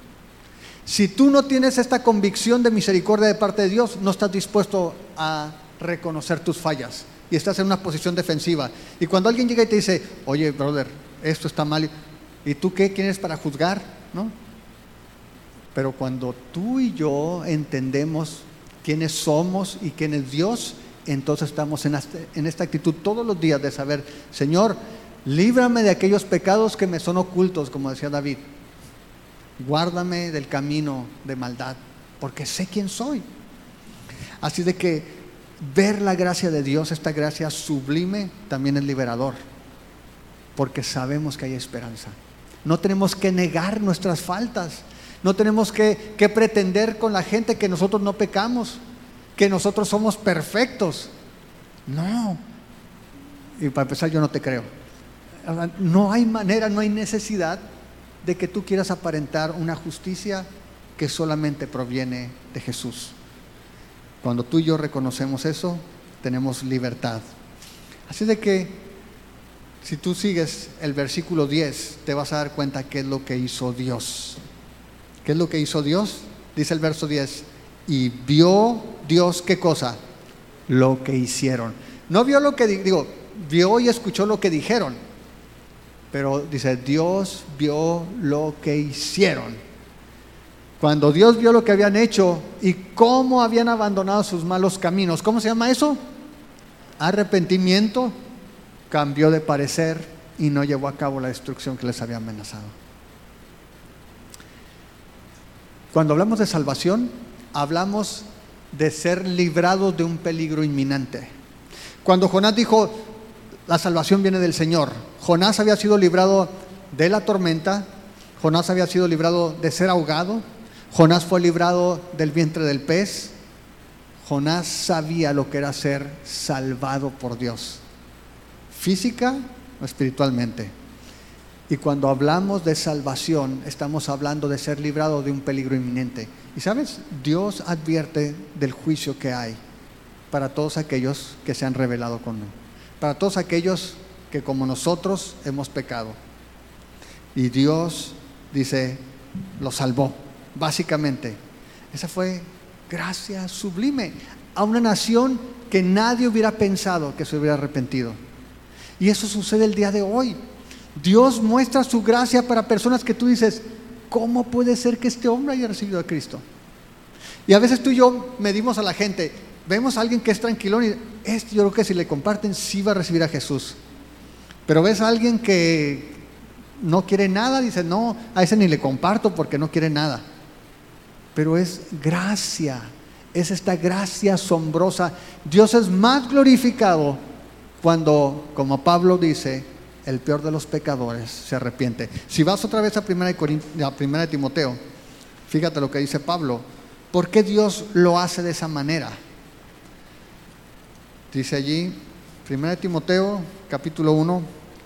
Si tú no tienes esta convicción de misericordia de parte de Dios, no estás dispuesto a reconocer tus fallas y estás en una posición defensiva. Y cuando alguien llega y te dice, oye, brother, esto está mal, ¿y tú qué? ¿Quién eres para juzgar? ¿No? Pero cuando tú y yo entendemos quiénes somos y quién es Dios, entonces estamos en esta actitud todos los días de saber, Señor, líbrame de aquellos pecados que me son ocultos, como decía David. Guárdame del camino de maldad, porque sé quién soy. Así de que ver la gracia de Dios, esta gracia sublime, también es liberador, porque sabemos que hay esperanza. No tenemos que negar nuestras faltas, no tenemos que pretender con la gente que nosotros no pecamos, que nosotros somos perfectos. No. Y para empezar, yo no te creo. No hay manera, no hay necesidad de que tú quieras aparentar una justicia que solamente proviene de Jesús. Cuando tú y yo reconocemos eso, tenemos libertad. Así de que si tú sigues el versículo 10, te vas a dar cuenta qué es lo que hizo Dios. ¿Qué es lo que hizo Dios? Dice el verso 10, y vio Dios, ¿qué cosa? Lo que hicieron. No vio lo que vio y escuchó lo que dijeron. Pero dice, Dios vio lo que hicieron. Cuando Dios vio lo que habían hecho y cómo habían abandonado sus malos caminos, ¿cómo se llama eso? Arrepentimiento. Cambió de parecer y no llevó a cabo la destrucción que les había amenazado. Cuando hablamos de salvación, hablamos de ser librados de un peligro inminente. Cuando Jonás dijo, la salvación viene del Señor, Jonás había sido librado de la tormenta, Jonás había sido librado de ser ahogado, Jonás fue librado del vientre del pez. Jonás sabía lo que era ser salvado por Dios, física o espiritualmente. Y cuando hablamos de salvación, estamos hablando de ser librado de un peligro inminente. Y sabes, Dios advierte del juicio que hay para todos aquellos que se han rebelado con Él, para todos aquellos que como nosotros hemos pecado. Y Dios dice, lo salvó, básicamente. Esa fue gracia sublime a una nación que nadie hubiera pensado que se hubiera arrepentido. Y eso sucede el día de hoy. Dios muestra su gracia para personas que tú dices, ¿cómo puede ser que este hombre haya recibido a Cristo? Y a veces tú y yo medimos a la gente, vemos a alguien que es tranquilón y yo creo que si le comparten sí va a recibir a Jesús. Pero ves a alguien que no quiere nada, dice, no, a ese ni le comparto porque no quiere nada. Pero es gracia, es esta gracia asombrosa. Dios es más glorificado cuando, como Pablo dice, el peor de los pecadores se arrepiente. Si vas otra vez a primera de Timoteo, fíjate lo que dice Pablo. ¿Por qué Dios lo hace de esa manera? Dice allí, primera de Timoteo, capítulo 1,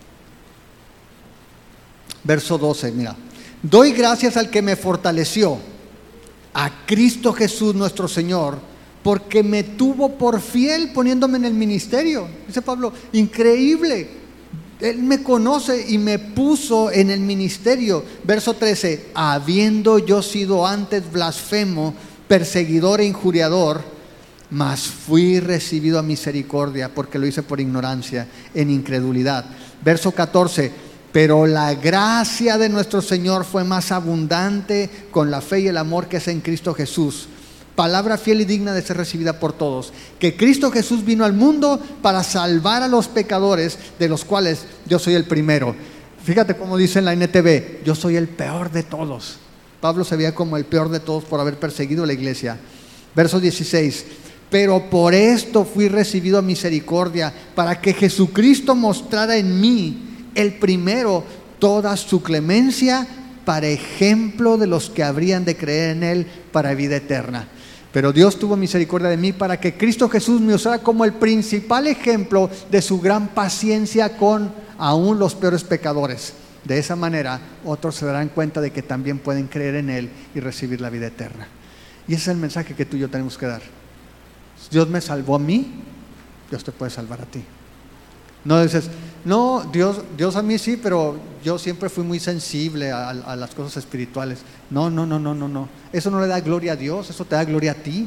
verso 12, mira. Doy gracias al que me fortaleció, a Cristo Jesús nuestro Señor, porque me tuvo por fiel poniéndome en el ministerio. Dice Pablo, increíble. Él me conoce y me puso en el ministerio. Verso 13, habiendo yo sido antes blasfemo, perseguidor e injuriador, mas fui recibido a misericordia, porque lo hice por ignorancia, en incredulidad. Verso 14, pero la gracia de nuestro Señor fue más abundante con la fe y el amor que es en Cristo Jesús. palabra fiel y digna de ser recibida por todos, que Cristo Jesús vino al mundo para salvar a los pecadores, de los cuales yo soy el primero. Fíjate cómo dice en la NTV, yo soy el peor de todos. Pablo se veía como el peor de todos por haber perseguido a la iglesia. Verso 16, pero por esto fui recibido a misericordia, para que Jesucristo mostrara en mí, el primero, toda su clemencia, para ejemplo de los que habrían de creer en Él para vida eterna. Pero Dios tuvo misericordia de mí para que Cristo Jesús me usara como el principal ejemplo de su gran paciencia con aún los peores pecadores. De esa manera, otros se darán cuenta de que también pueden creer en Él y recibir la vida eterna. Y ese es el mensaje que tú y yo tenemos que dar. Dios me salvó a mí, Dios te puede salvar a ti. No dices, no, Dios a mí sí, pero yo siempre fui muy sensible a las cosas espirituales. No. Eso no le da gloria a Dios, eso te da gloria a ti.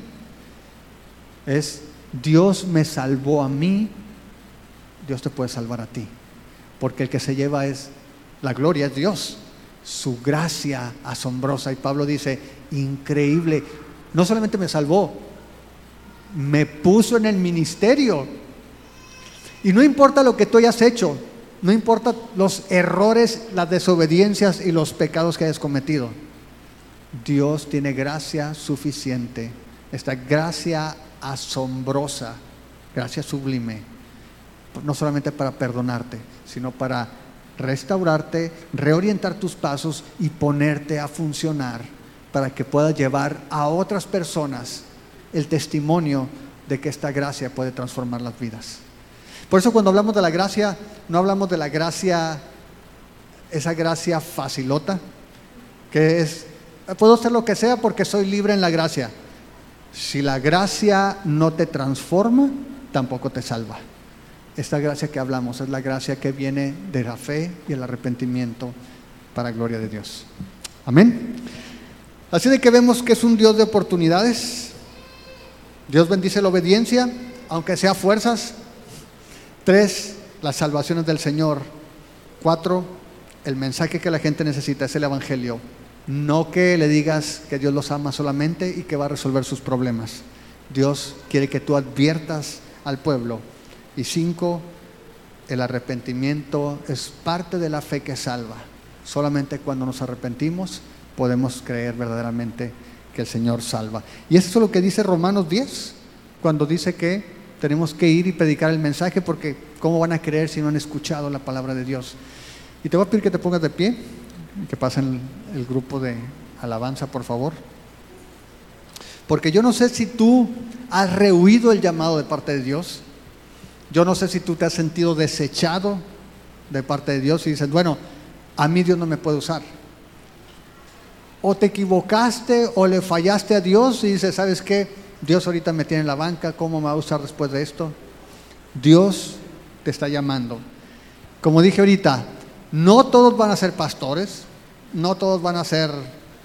Es, Dios me salvó a mí, Dios te puede salvar a ti. Porque el que se lleva la gloria es Dios, su gracia asombrosa. Y Pablo dice, increíble, no solamente me salvó, me puso en el ministerio. Y no importa lo que tú hayas hecho, no importa los errores, las desobediencias y los pecados que hayas cometido, Dios tiene gracia suficiente, esta gracia asombrosa, gracia sublime, no solamente para perdonarte, sino para restaurarte, reorientar tus pasos y ponerte a funcionar para que puedas llevar a otras personas el testimonio de que esta gracia puede transformar las vidas. Por eso cuando hablamos de la gracia, no hablamos de la gracia, esa gracia facilota, que es, puedo hacer lo que sea porque soy libre en la gracia. Si la gracia no te transforma, tampoco te salva. Esta gracia que hablamos es la gracia que viene de la fe y el arrepentimiento para gloria de Dios. Amén. Así de que vemos que es un Dios de oportunidades. Dios bendice la obediencia, aunque sea a fuerzas. 3, las salvaciones del Señor. 4, el mensaje que la gente necesita es el evangelio. No que le digas que Dios los ama solamente y que va a resolver sus problemas. Dios quiere que tú adviertas al pueblo. Y 5, el arrepentimiento es parte de la fe que salva. Solamente cuando nos arrepentimos podemos creer verdaderamente que el Señor salva. Y eso es lo que dice Romanos 10, cuando dice que tenemos que ir y predicar el mensaje, porque ¿cómo van a creer si no han escuchado la palabra de Dios? Y te voy a pedir que te pongas de pie, que pasen el grupo de alabanza, por favor. Porque yo no sé si tú has rehuido el llamado de parte de Dios. Yo no sé si tú te has sentido desechado de parte de Dios y dices, bueno, a mí Dios no me puede usar. O te equivocaste o le fallaste a Dios y dices, ¿sabes qué? Dios ahorita me tiene en la banca, ¿cómo me va a usar después de esto? Dios te está llamando. Como dije ahorita, no todos van a ser pastores, no todos van a ser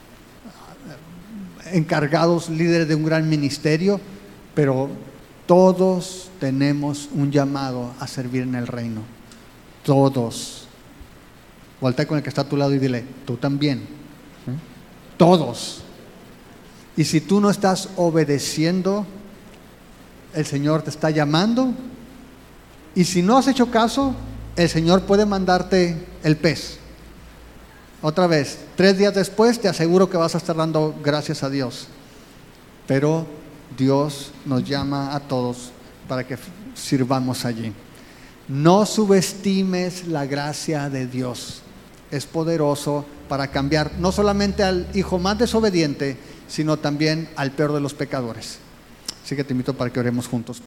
encargados, líderes de un gran ministerio, pero todos tenemos un llamado a servir en el reino. Todos. Voltea con el que está a tu lado y dile, tú también. ¿Sí? Todos. Y si tú no estás obedeciendo, el Señor te está llamando. Y si no has hecho caso, el Señor puede mandarte el pez. Otra vez, 3 días después te aseguro que vas a estar dando gracias a Dios. Pero Dios nos llama a todos para que sirvamos allí. No subestimes la gracia de Dios. Es poderoso para cambiar no solamente al hijo más desobediente, sino también al peor de los pecadores. Así que te invito para que oremos juntos.